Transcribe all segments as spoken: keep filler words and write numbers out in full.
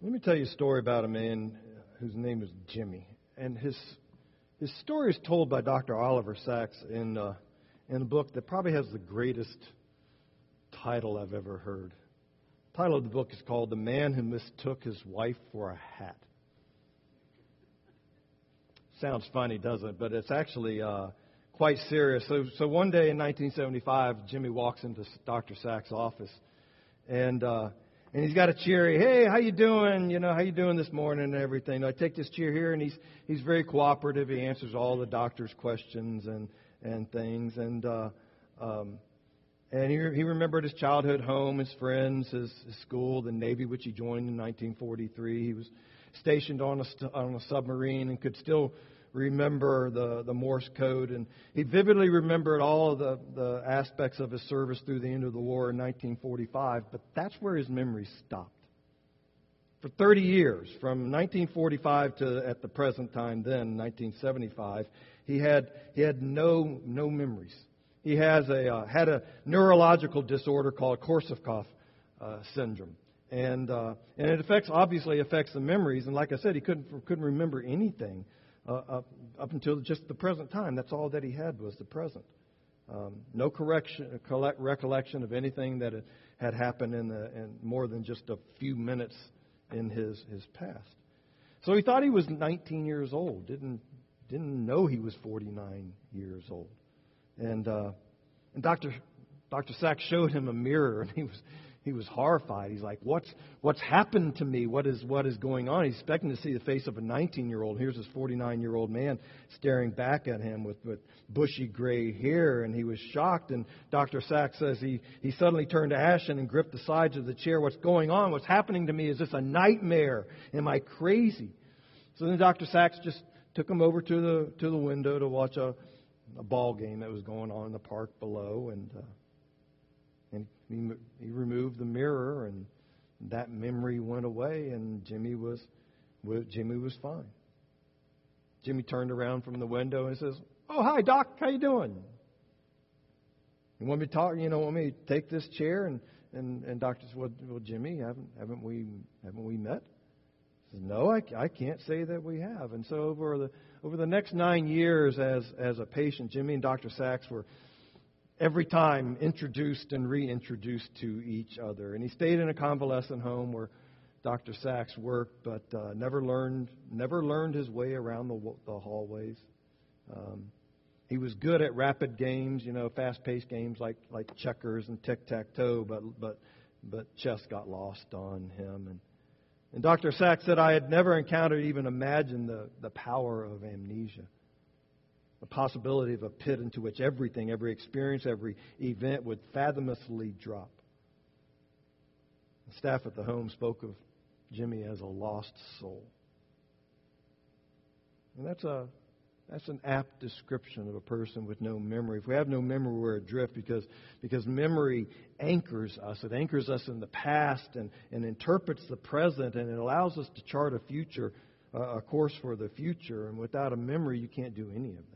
Let me tell you a story about a man whose name is Jimmy. And his his story is told by Doctor Oliver Sacks in, uh, in a book that probably has the greatest title I've ever heard. The title of the book is called The Man Who Mistook His Wife for a Hat. Sounds funny, doesn't it? But it's actually uh, quite serious. So, so one day in nineteen seventy-five, Jimmy walks into Doctor Sacks' office, and uh, and he's got a cheery, "Hey, how you doing? You know, how you doing this morning and everything?" I take this chair here, and he's he's very cooperative. He answers all the doctor's questions and and things, and uh, um, and he he remembered his childhood home, his friends, his, his school, the Navy, which he joined in nineteen forty-three. He was stationed on a st- on a submarine and could still remember the, the Morse code, and he vividly remembered all of the, the aspects of his service through the end of the war in nineteen forty-five, but that's where his memory stopped. For thirty years, from nineteen forty-five to at the present time then, nineteen seventy-five, he had he had no no memories. He has a uh, had a neurological disorder called Korsakoff uh, syndrome. And uh, and it affects obviously affects the memories, and like I said, he couldn't couldn't remember anything Uh, up, up until just the present time. That's all that he had was the present. Um, no correction, collect, recollection of anything that had, had happened in, the, in more than just a few minutes in his, his past. So he thought he was nineteen years old. Didn't didn't know he was forty-nine years old. And uh, and Doctor Doctor Sacks showed him a mirror, and he was. He was horrified. He's like, what's what's happened to me? What is what is going on? He's expecting to see the face of a nineteen-year-old. Here's this forty-nine-year-old man staring back at him with, with bushy gray hair, and he was shocked. And Doctor Sacks says he, he suddenly turned to Ashton and gripped the sides of the chair. What's going on? What's happening to me? Is this a nightmare? Am I crazy? So then Doctor Sacks just took him over to the to the window to watch a, a ball game that was going on in the park below, and uh, And he, he removed the mirror, and that memory went away, and Jimmy was Jimmy was fine. Jimmy turned around from the window and says, "Oh, hi, Doc. How you doing? You want me to talk? You know, want me to take this chair?" And and, and Doctor said, "Well, well, Jimmy, haven't haven't we haven't we met?" He says, "No, I, I can't say that we have." And so over the over the next nine years as as a patient, Jimmy and Doctor Sacks were every time introduced and reintroduced to each other. And he stayed in a convalescent home where Doctor Sacks worked, but uh, never learned never learned his way around the, the hallways. Um, he was good at rapid games, you know, fast-paced games like, like checkers and tic-tac-toe, but but but chess got lost on him. And, and Doctor Sacks said, "I had never encountered, even imagined the, the power of amnesia. The possibility of a pit into which everything, every experience, every event would fathomlessly drop." The staff at the home spoke of Jimmy as a lost soul. And that's a that's an apt description of a person with no memory. If we have no memory, we're adrift because because memory anchors us. It anchors us in the past and, and interprets the present, and it allows us to chart a future, uh, a course for the future. And without a memory, you can't do any of that.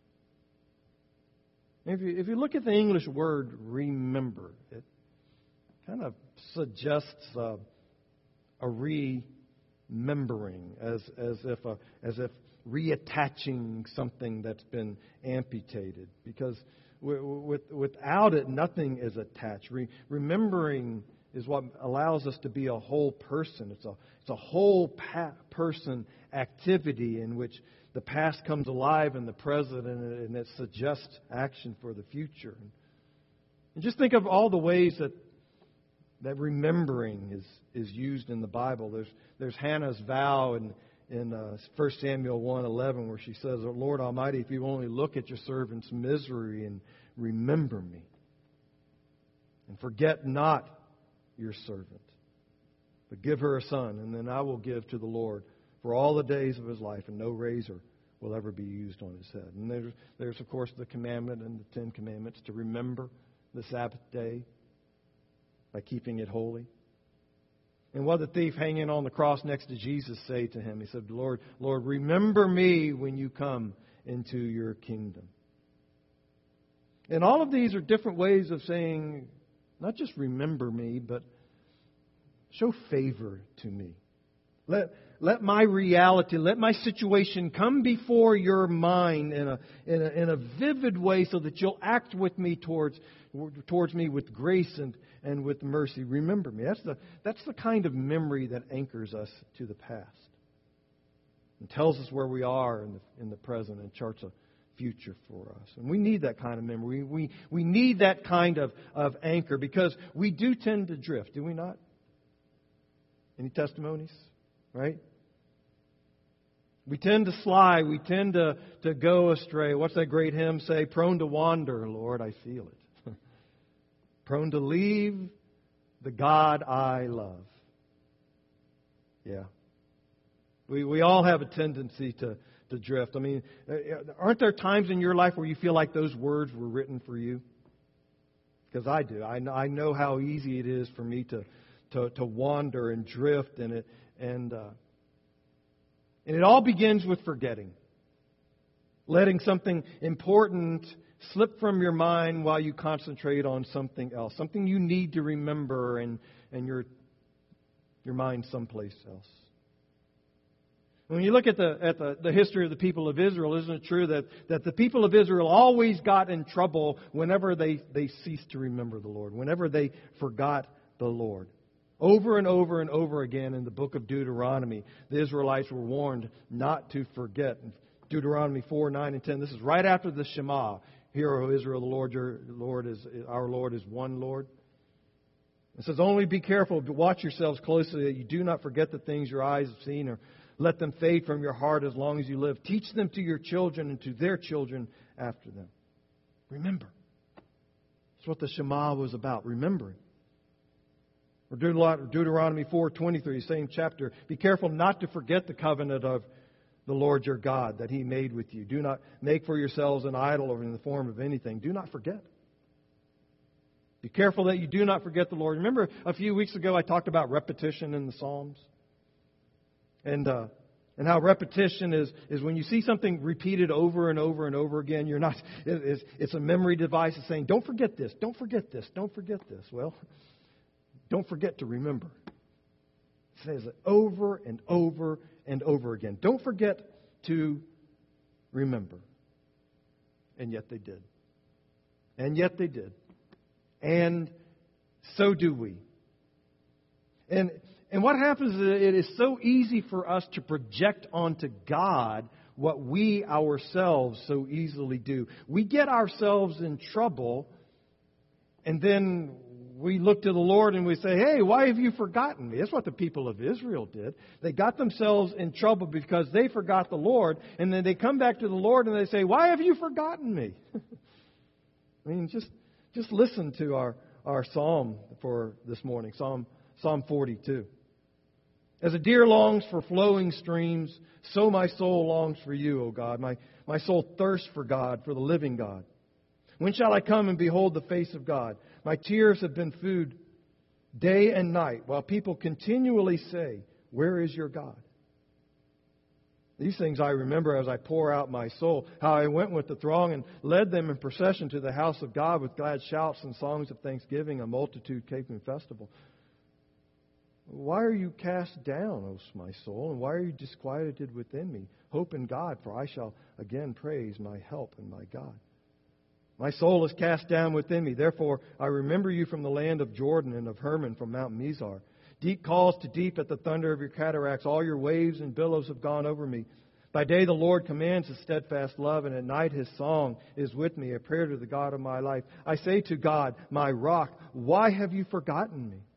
If you, if you look at the English word remember, it kind of suggests uh, a remembering, as as if a, as if reattaching something that's been amputated. Because with, with, without it, nothing is attached. Re, remembering is what allows us to be a whole person. It's a it's a whole pa- person activity in which the past comes alive in the present, and it, and it suggests action for the future. And just think of all the ways that that remembering is, is used in the Bible. There's there's Hannah's vow in in uh, First Samuel one eleven where she says, "Oh, Lord Almighty, if you only look at your servant's misery and remember me, and forget not your servant, but give her a son, and then I will give to the Lord for all the days of his life, and no razor will ever be used on his head." And there's, there's of course, the commandment and the Ten Commandments to remember the Sabbath day by keeping it holy. And what did the thief hanging on the cross next to Jesus say to him? He said, Lord, Lord, remember me when you come into your kingdom. And all of these are different ways of saying, not just remember me, but show favor to me. Let, let my reality, let my situation come before your mind in a, in a, in a vivid way so that you'll act with me towards, towards me with grace and, and with mercy. Remember me. That's the, that's the kind of memory that anchors us to the past and tells us where we are in the, in the present and charts a future for us. And we need that kind of memory. We, we need that kind of, of anchor because we do tend to drift, do we not? Any testimonies? Right? We tend to slide. We tend to, to go astray. What's that great hymn say? Prone to wander, Lord, I feel it. Prone to leave the God I love. Yeah. We we all have a tendency to, to drift. I mean, aren't there times in your life where you feel like those words were written for you? Because I do. I know, I know how easy it is for me to, to, to wander and drift, and it and uh, and it all begins with forgetting, letting something important slip from your mind while you concentrate on something else, something you need to remember, and and your your mind someplace else. When you look at the at the, the history of the people of Israel, isn't it true that, that the people of Israel always got in trouble whenever they, they ceased to remember the Lord, whenever they forgot the Lord? Over and over and over again in the book of Deuteronomy, the Israelites were warned not to forget. Deuteronomy four, nine, and ten. This is right after the Shema. Hear, O Israel, the Lord your Lord is our Lord is one Lord. It says, only be careful, watch yourselves closely that you do not forget the things your eyes have seen, or let them fade from your heart as long as you live. Teach them to your children and to their children after them. Remember. That's what the Shema was about, remembering. Or Deuteronomy four twenty-three, same chapter. Be careful not to forget the covenant of the Lord your God that He made with you. Do not make for yourselves an idol or in the form of anything. Do not forget. Be careful that you do not forget the Lord. Remember a few weeks ago I talked about repetition in the Psalms? And uh, and how repetition is, is when you see something repeated over and over and over again, you're not, it, it's, it's a memory device that's saying, don't forget this, don't forget this, don't forget this. Well, don't forget to remember. It says it over and over and over again. Don't forget to remember. And yet they did. And yet they did. And so do we. And and what happens is it is so easy for us to project onto God what we ourselves so easily do. We get ourselves in trouble, and then we look to the Lord and we say, hey, why have you forgotten me? That's what the people of Israel did. They got themselves in trouble because they forgot the Lord, and then they come back to the Lord and they say, why have you forgotten me? I mean, just just listen to our, our psalm for this morning, Psalm Psalm forty-two. As a deer longs for flowing streams, so my soul longs for you, O God. My, my soul thirsts for God, for the living God. When shall I come and behold the face of God? My tears have been food day and night, while people continually say, where is your God? These things I remember as I pour out my soul, how I went with the throng and led them in procession to the house of God with glad shouts and songs of thanksgiving, a multitude keeping festival. Why are you cast down, O my soul, and why are you disquieted within me? Hope in God, for I shall again praise my help and my God. My soul is cast down within me. Therefore, I remember you from the land of Jordan and of Hermon from Mount Mizar. Deep calls to deep at the thunder of your cataracts. All your waves and billows have gone over me. By day the Lord commands His steadfast love, and at night His song is with me, a prayer to the God of my life. I say to God, my rock, why have you forgotten me?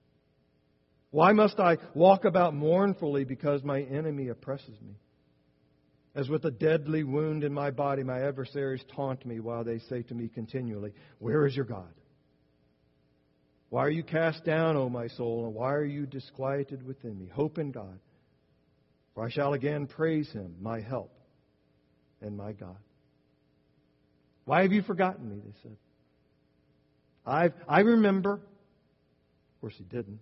Why must I walk about mournfully because my enemy oppresses me? As with a deadly wound in my body, my adversaries taunt me while they say to me continually, where is your God? Why are you cast down, O my soul, and why are you disquieted within me? Hope in God, for I shall again praise Him, my help and my God. Why have you forgotten me, they said. I I remember. Of course, He didn't.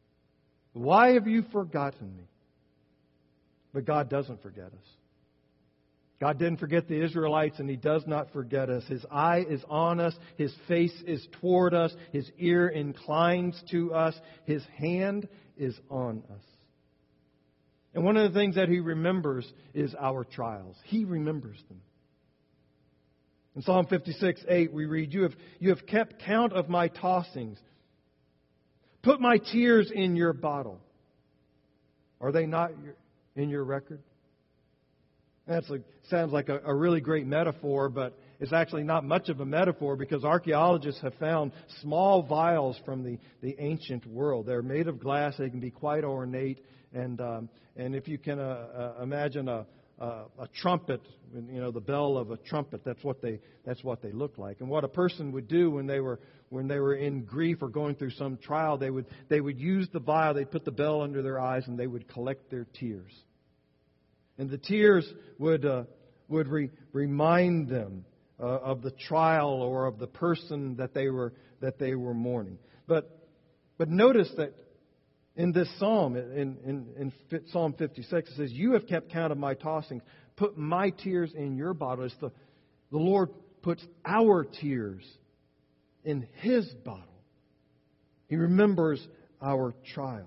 Why have you forgotten me? But God doesn't forget us. God didn't forget the Israelites, and He does not forget us. His eye is on us. His face is toward us. His ear inclines to us. His hand is on us. And one of the things that He remembers is our trials. He remembers them. In Psalm fifty-six, eight, we read, you have, you have kept count of my tossings. Put my tears in your bottle. Are they not in your record? That sounds like a, a really great metaphor, but it's actually not much of a metaphor because archaeologists have found small vials from the, the ancient world. They're made of glass. They can be quite ornate. And um, and if you can uh, uh, imagine a, a a trumpet, you know, the bell of a trumpet, that's what they that's what they look like. And what a person would do when they were when they were in grief or going through some trial, they would they would use the vial. They'd put the bell under their eyes and they would collect their tears. And the tears would uh, would re- remind them uh, of the trial or of the person that they were that they were mourning. But but notice that in this psalm, in, in, in Psalm fifty-six, it says, "You have kept count of my tossings. Put my tears in your bottle." It's the the Lord puts our tears in His bottle. He remembers our trials.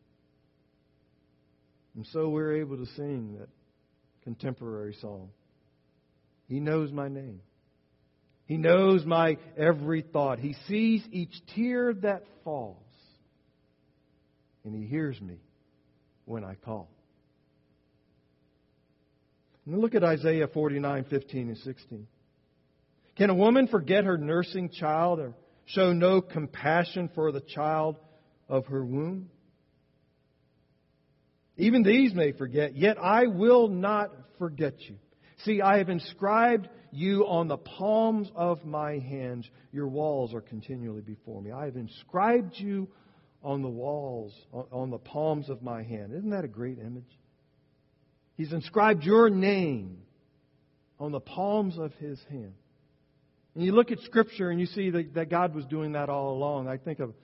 And so we're able to sing that contemporary song. He knows my name. He knows my every thought. He sees each tear that falls. And He hears me when I call. And look at Isaiah forty-nine, fifteen and sixteen. Can a woman forget her nursing child or show no compassion for the child of her womb? Even these may forget, yet I will not forget you. See, I have inscribed you on the palms of my hands. Your walls are continually before me. I have inscribed you on the walls, on the palms of my hand. Isn't that a great image? He's inscribed your name on the palms of His hand. And you look at Scripture and you see that, that God was doing that all along. I think of,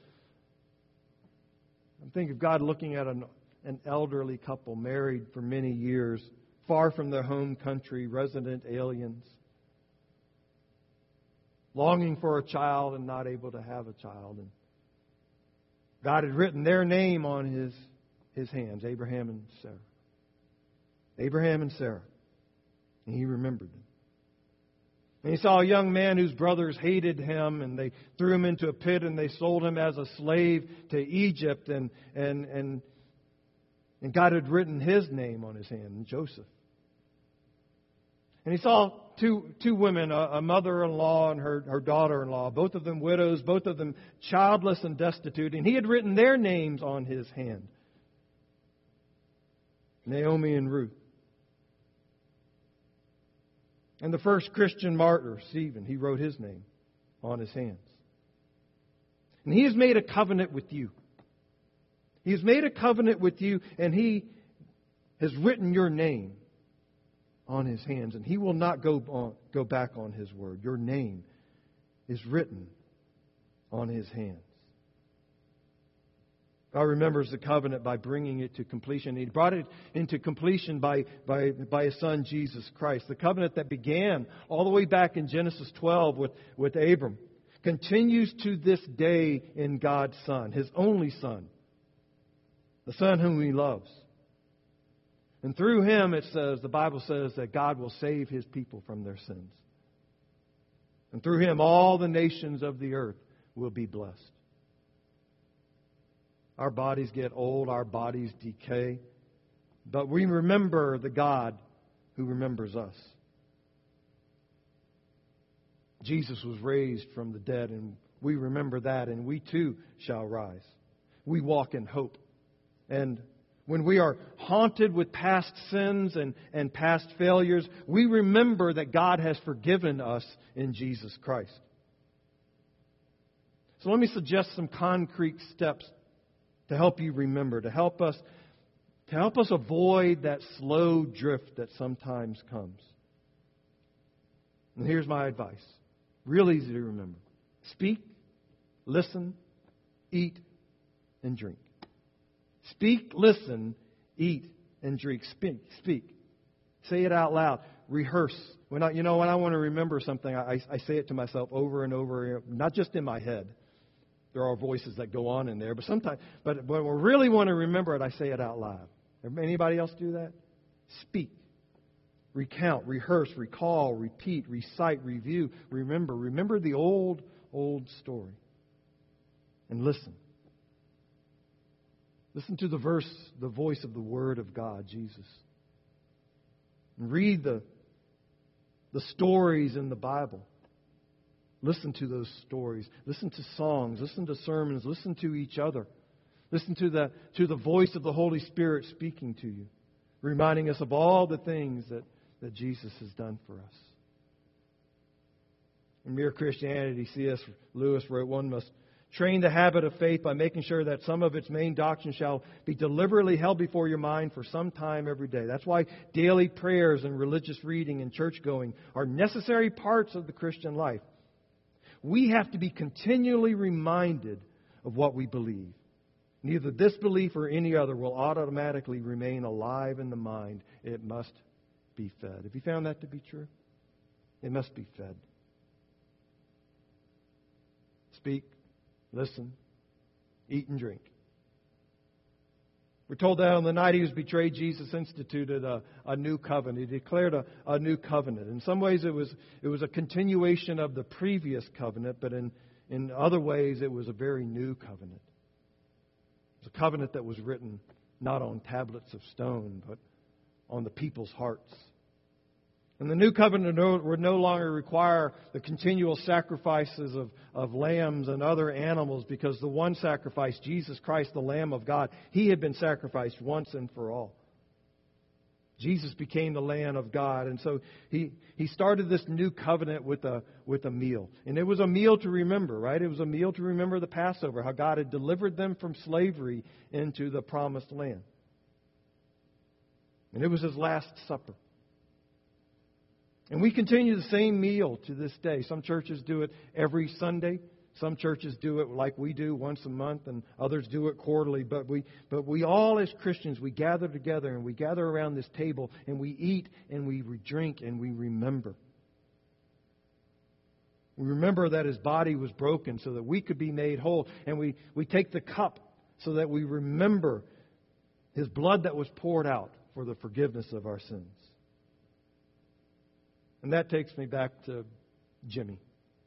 I think of God looking at an An elderly couple married for many years, far from their home country, resident aliens, longing for a child and not able to have a child. And God had written their name on his, his hands, Abraham and Sarah. Abraham and Sarah. And He remembered them. And He saw a young man whose brothers hated him, and they threw him into a pit, and they sold him as a slave to Egypt, and and and And God had written his name on his hand, Joseph. And He saw two two women, a, a mother-in-law and her, her daughter-in-law, both of them widows, both of them childless and destitute. And He had written their names on his hand, Naomi and Ruth. And the first Christian martyr, Stephen, he wrote his name on his hands. And He has made a covenant with you. He has made a covenant with you, and He has written your name on His hands. And He will not go on, go back on His word. Your name is written on His hands. God remembers the covenant by bringing it to completion. He brought it into completion by, by, by His Son, Jesus Christ. The covenant that began all the way back in Genesis twelve with, with Abram continues to this day in God's Son, His only Son. The Son whom He loves. And through Him, it says, the Bible says that God will save His people from their sins. And through Him, all the nations of the earth will be blessed. Our bodies get old, our bodies decay. But we remember the God who remembers us. Jesus was raised from the dead, and we remember that, and we too shall rise. We walk in hope. And when we are haunted with past sins and, and past failures, we remember that God has forgiven us in Jesus Christ. So let me suggest some concrete steps to help you remember, to help us, to help us avoid that slow drift that sometimes comes. And here's my advice. Real easy to remember. Speak, listen, eat, and drink. Speak, listen, eat, and drink. Speak, speak. Say it out loud. Rehearse. When I, you know, when I want to remember something, I, I say it to myself over and over, not just in my head. There are voices that go on in there, but sometimes, but when I really want to remember it, I say it out loud. Anybody else do that? Speak. Recount, rehearse, recall, repeat, recite, review, remember. Remember the old, old story. And listen. Listen to the verse, the voice of the Word of God, Jesus. And read the, the stories in the Bible. Listen to those stories. Listen to songs. Listen to sermons. Listen to each other. Listen to the, to the voice of the Holy Spirit speaking to you, reminding us of all the things that, that Jesus has done for us. In Mere Christianity, C S Lewis wrote, one must train the habit of faith by making sure that some of its main doctrine shall be deliberately held before your mind for some time every day. That's why daily prayers and religious reading and church going are necessary parts of the Christian life. We have to be continually reminded of what we believe. Neither this belief or any other will automatically remain alive in the mind. It must be fed. Have you found that to be true? It must be fed. Speak, listen, eat and drink. We're told that on the night he was betrayed, Jesus instituted a, a new covenant. He declared a, a new covenant. In some ways, it was it was a continuation of the previous covenant, but in, in other ways, it was a very new covenant. It was a covenant that was written not on tablets of stone, but on the people's hearts. And the new covenant would no longer require the continual sacrifices of, of lambs and other animals, because the one sacrifice, Jesus Christ, the Lamb of God, He had been sacrificed once and for all. Jesus became the Lamb of God. And so He, he started this new covenant with a, with a meal. And it was a meal to remember, right? It was a meal to remember the Passover, how God had delivered them from slavery into the promised land. And it was His Last Supper. And we continue the same meal to this day. Some churches do it every Sunday. Some churches do it like we do once a month, and others do it quarterly. But we, but we all as Christians, we gather together and we gather around this table and we eat and we drink and we remember. We remember that His body was broken so that we could be made whole. And we, we take the cup so that we remember His blood that was poured out for the forgiveness of our sins. And that takes me back to Jimmy.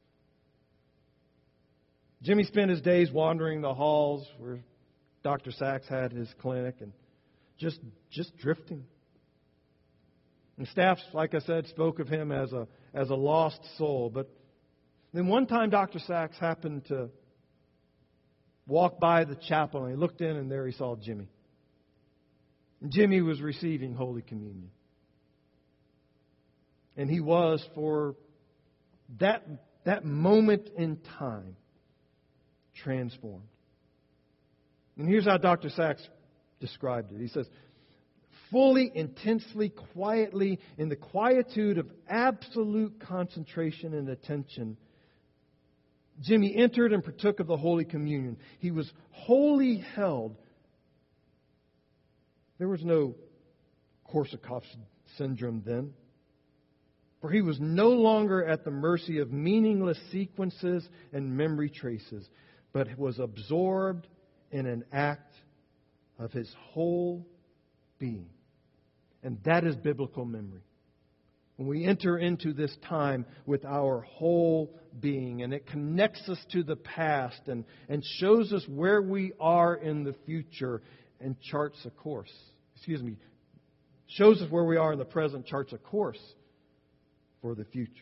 Jimmy spent his days wandering the halls where Doctor Sachs had his clinic and just just drifting. And staff, like I said, spoke of him as a as a lost soul. But then one time Doctor Sachs happened to walk by the chapel and he looked in and there he saw Jimmy. And Jimmy was receiving Holy Communion. And he was, for that, that moment in time, transformed. And here's how Doctor Sachs described it. He says, fully, intensely, quietly, in the quietude of absolute concentration and attention, Jimmy entered and partook of the Holy Communion. He was wholly held. There was no Korsakoff syndrome then. For he was no longer at the mercy of meaningless sequences and memory traces, but was absorbed in an act of his whole being. And that is biblical memory. When we enter into this time with our whole being, and it connects us to the past and, and shows us where we are in the future and charts a course. Excuse me, shows us where we are in the present, charts a course for the future.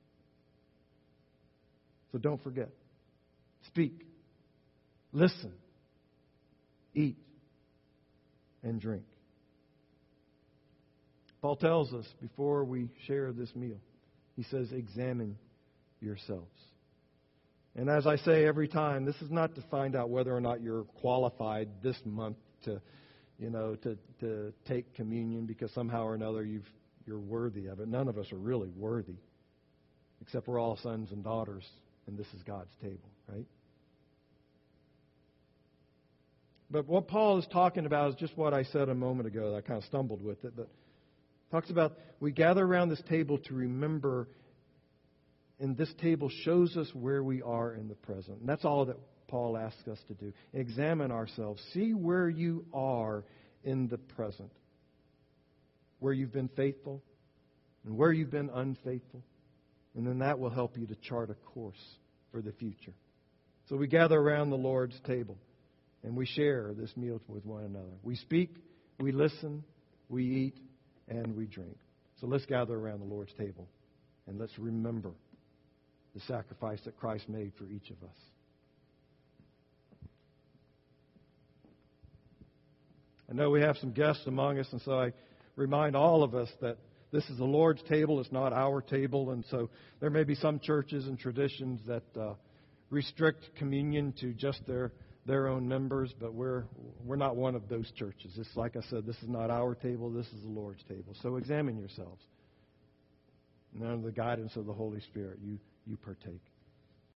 So don't forget. Speak. Listen. Eat. And drink. Paul tells us before we share this meal, he says, examine yourselves. And as I say every time, this is not to find out whether or not you're qualified this month to, you know, to, to take communion because somehow or another you've You're worthy of it. None of us are really worthy, except we're all sons and daughters, and this is God's table, right? But what Paul is talking about is just what I said a moment ago. I kind of stumbled with it, but talks about we gather around this table to remember, and this table shows us where we are in the present. And that's all that Paul asks us to do. Examine ourselves. See where you are in the present, where you've been faithful and where you've been unfaithful. And then that will help you to chart a course for the future. So we gather around the Lord's table and we share this meal with one another. We speak, we listen, we eat, and we drink. So let's gather around the Lord's table and let's remember the sacrifice that Christ made for each of us. I know we have some guests among us, and so I remind all of us that this is the Lord's table. It's not our table. And so there may be some churches and traditions that uh, restrict communion to just their their own members, but we're we're not one of those churches. It's like I said, this is not our table. This is the Lord's table. So examine yourselves. And under the guidance of the Holy Spirit, you, you partake.